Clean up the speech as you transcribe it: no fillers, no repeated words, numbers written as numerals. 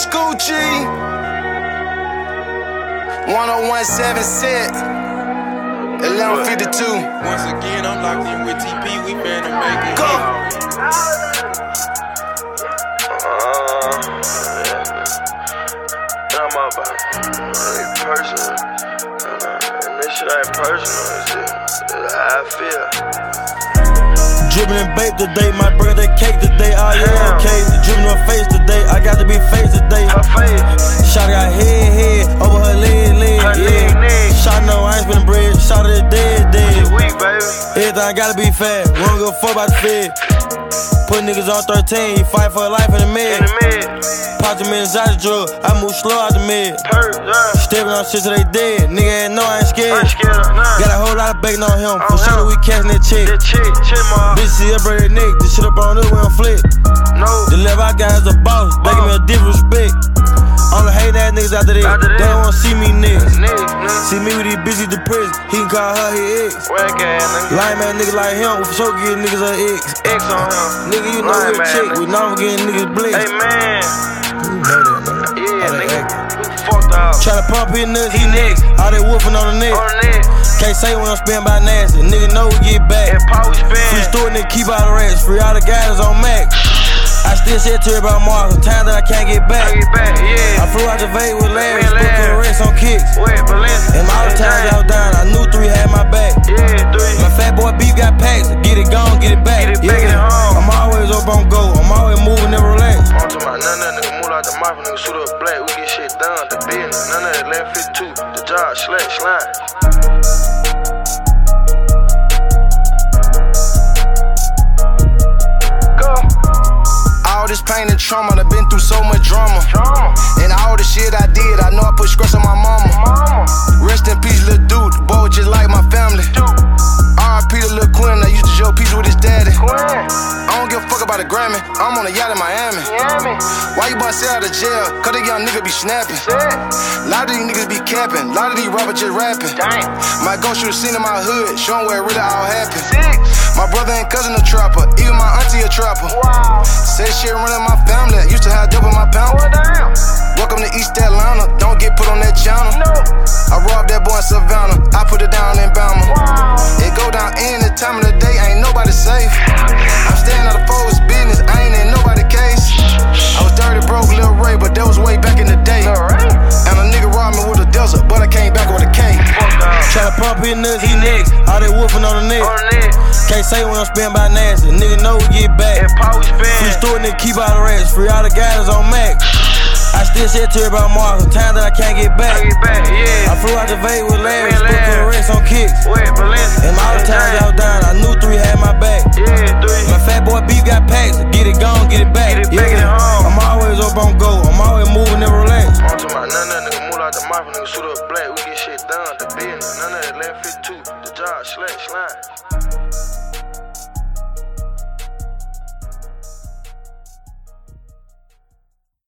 Scoochie 1017 set 1152. Once again, I'm locked in with TP. We finna make it. Go. I'm about it personal. And this shit ain't personal. It's how I feel. Dribbling and babe today, my birthday cake today, oh yeah, okay. Dribbling her face today, I got to be face today. Her face. Shot got head, over her leg, yeah. Shot no, I ain't spinning bread, shot her dead. She weak, baby. Everything I gotta be fat, we don't give a fuck about the fed. Put niggas on 13, he fight for life in the mid. Pop the minutes out the drug, I move slow out the mid. Stepping on shit till they dead, nigga ain't know I ain't scared. Got a whole lot of bacon on him, for sure we catching that chick. Bitch, see her break that neck, this shit up on us, we don't flip. The level I got is a boss, begging me a different respect. All the hate ass niggas after this, they don't wanna see me niggas. See me with these bitches depressed, he can call her his ex. Lying man nigga like him, for sure get niggas her ex. On him. Nigga, you know we a chick, we know we getting niggas blessed. Hey man. You know that, man. Yeah, nigga. Fucked up. Tryna pump his nuts, He next. all that woofing on the neck. Can't say when I'm spending by nasty, nigga know we get back. And power spin. Free store nigga keep all the rats, free all the guys on Mac. I still said to everybody Mark, time that I can't get back. Yeah. I flew out the Vegas with Larry, split to the rest on kicks. And all the times I was down, I knew 3 had my back. Yeah, 3. My fat boy beef got packs, get it gone, get it back. Get it back at home. I'm always up on go, I'm always moving, never relax. I'm talking about none of that nigga move out the mouth, nigga shoot up black, we get shit done, the business, none of that 1152, the job, slime. This pain and trauma, I've been through so much drama. And all the shit I did, I know I put stress on my mama. Rest in peace, little dude, the boy was just like my family. R.I.P. to Lil Quinn, I used to show peace with his daddy. I don't give a fuck about a Grammy, I'm on a yacht in Miami. Why you bust out of jail? Cause the young nigga be snapping. A lot of these niggas be capping, a lot of these rappers just rapping. My ghost shoot a scene in my hood, showing where it really all happened. My brother and cousin a trapper, even my auntie a trapper. Say shit running my family, used to have double my pound. Welcome to East Atlanta, don't get put on that channel. I robbed that boy in Savannah, I put it down in Bama. It go down any time of the day, ain't nobody safe. I'm staying out of folks' business, I ain't in nobody's case. I was dirty broke, Lil Ray, but that was way back in the day. And a nigga robbed me with a Delta, but I came back with a K. Tryna pump his nuts, he next, all that woofing on the neck. Can't say when I'm spending by nasty, nigga know we get back. Free store nigga keep all the rats, free all the guys on Mac. I still said to everybody Mark, time that I can't get back. I flew out the Vegas with Larry, split to the rest on kicks. And all the times I was down, I knew 3 had my back. My fat boy beef got packs, get it gone, get it back. I'm always up on go, I'm always moving, never relax. I'm talking about none of that nigga move out the mouth, nigga shoot up black, we get shit done, the business, none of that 1152, the job, slime.